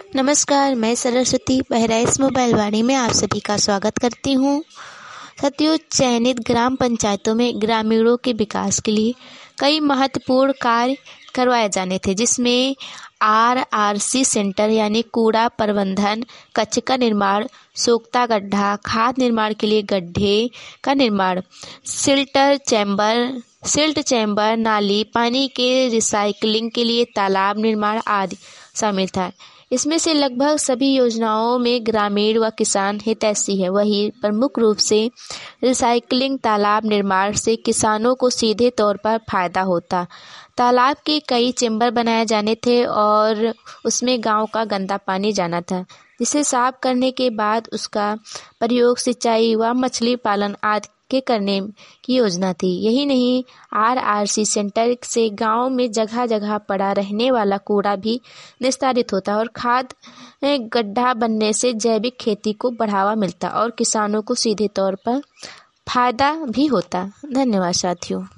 नमस्कार, मैं सरस्वती बहराइच मोबाइल वाणी में आप सभी का स्वागत करती हूँ। साथियों, चयनित ग्राम पंचायतों में ग्रामीणों के विकास के लिए कई महत्वपूर्ण कार्य करवाए जाने थे, जिसमें आरआरसी सेंटर यानी कूड़ा प्रबंधन, कचरे का निर्माण, सोख्ता गड्ढा, खाद निर्माण के लिए गड्ढे का निर्माण, सिल्ट चैम्बर, नाली, पानी के रिसाइकलिंग के लिए तालाब निर्माण आदि शामिल था। इसमें से लगभग सभी योजनाओं में ग्रामीण व किसान हितैषी है। वही प्रमुख रूप से रिसाइकलिंग तालाब निर्माण से किसानों को सीधे तौर पर फायदा होता। तालाब के कई चैम्बर बनाए जाने थे और उसमें गांव का गंदा पानी जाना था, जिसे साफ करने के बाद उसका प्रयोग सिंचाई व मछली पालन आदि के करने की योजना थी। यही नहीं, आरआरसी सेंटर से गांव में जगह जगह पड़ा रहने वाला कूड़ा भी निस्तारित होता और खाद गड्ढा बनने से जैविक खेती को बढ़ावा मिलता और किसानों को सीधे तौर पर फायदा भी होता। धन्यवाद साथियों।